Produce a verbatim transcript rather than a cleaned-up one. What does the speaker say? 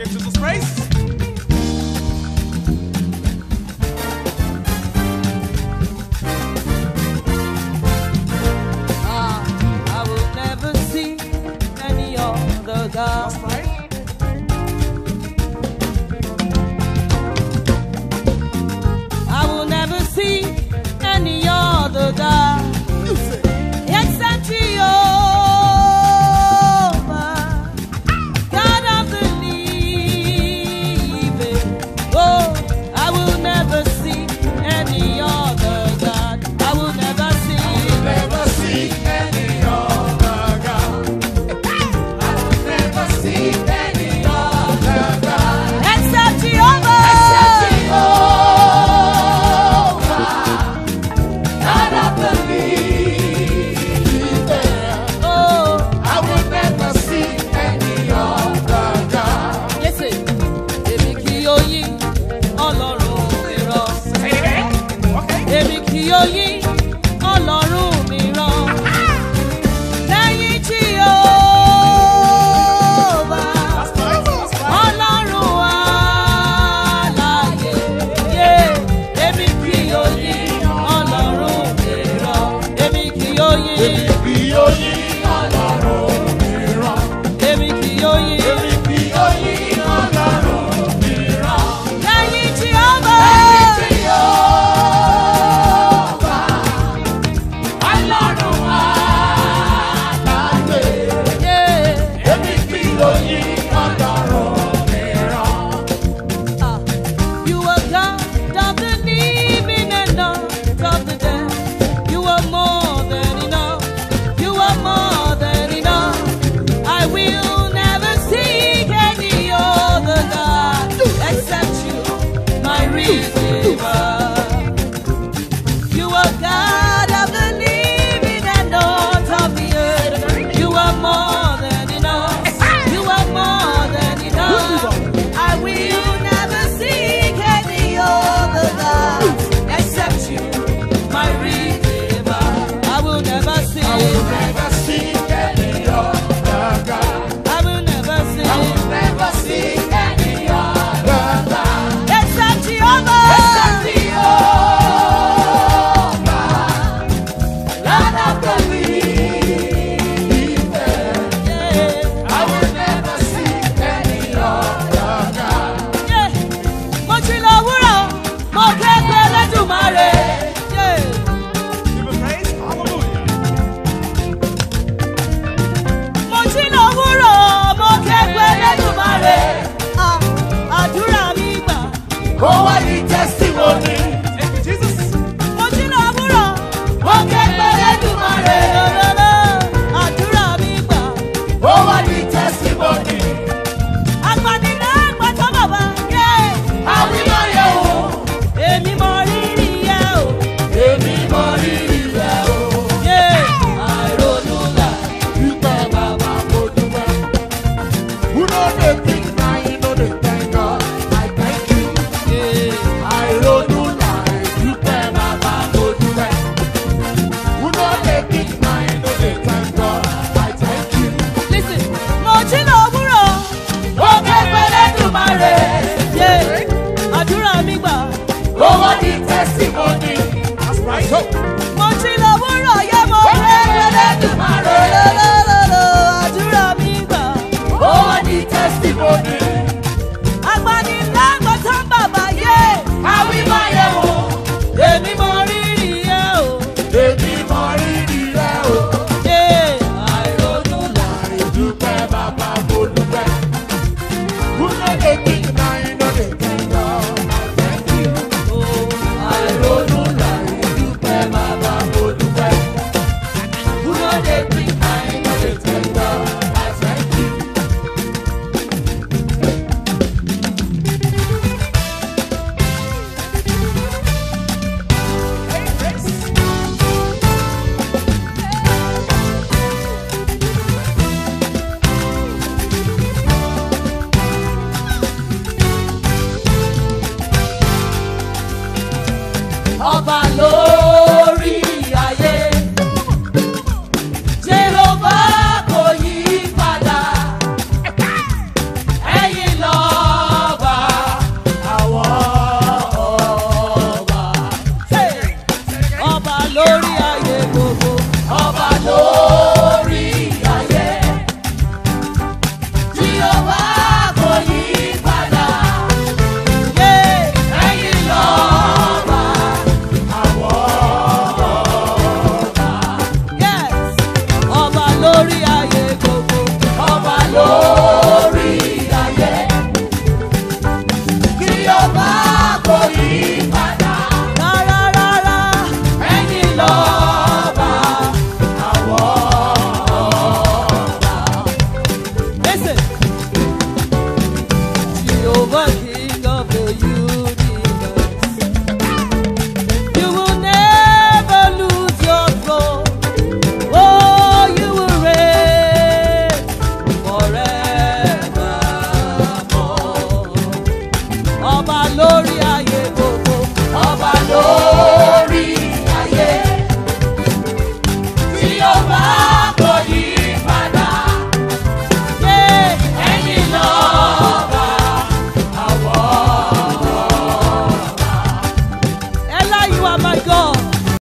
Give Jesus praise. Ah, I will never see any other God. That's right. I will never see any other God except Jehovah, God of the living. Oh, I will never see any other God. I will never see. Never see any other God. I will never see any other God. Except Jehovah. Except Jehovah, God of the living. Oh, I will never see any other God. listen. Èmi kì yóò yí Ọlọ́run mìíràn. Say it again. Okay. Èmi kì yóò yí Ọlọ́run mìíràn. Lẹ́yìn Jehovah, That's right. That's right. Ọlọ́run alààyè. Yé, èmi kì yóò yí Ọlọ́run mìíràn. Èmi kì yóò yí. Èmi kì yóò yí Ọlọ́run mìíràn. Èmi kì yóò yí. Èmi kì yóò yí Ọlọ́run mìíràn. Lẹ́yìn Jehovah. Jehovah, Ọlọ́run alààyè. Yé, Èmi kì yóò yí Ọlọ́run mìíràn. ah, you are God of the living and not of the dead. You are more than enough. You are more than enough. I will never seek any other God except you, my Redeemer. You are God of the living and not of the earth. You are more than enough. You are more than enough. I will never seek any other God except you, my Redeemer. I will never I will seek. never see any other God. I will never I will seek never see any other God. except Jehovah. Except Jehovah, God of the living. Yeah. I will never see any other God. Yeah. Mo ti lọ wúrọ̀, mo kẹ́gbẹ́ lẹ́dùnmáre. Yeah. Give him praise. Hallelujah. Mo ti lọ wúrọ̀, mo kẹ́gbẹ́ lẹ́dùnmáre. Ah, àdúrà mi gbà. Go on the testimony. Thank you, Jesus. Mo ti lọ wúrọ̀, mo kẹ́gbẹ́ lẹ́dùnmáre. Lọ́lọ́lọ́, àdúrà mi gbà. Go on the testimony. Agbanilẹ́gbẹ̀tọ́ bàbá. Yeah. Àwímọ̀ yẹ̀ wò. Èmi mọ rírì yẹ o. Èmi mọ rírì rẹ̀ o. Yeah. Àìronú là. Ìtẹ̀ bàbá mo dúpẹ́. Who no dey think na him no dey thank God? I thank you. Yeah. Àìronú là lórí ayé gbogbo. Ọba lórí ayé. Kí ọba kò yí padà. Rárá rárá. Ẹ̀yin lọ́ba àwọn ọba. Listen. Jehovah King of the universe. You will never lose your throne. Oh, you will reign forevermore. Ọba lórí ayé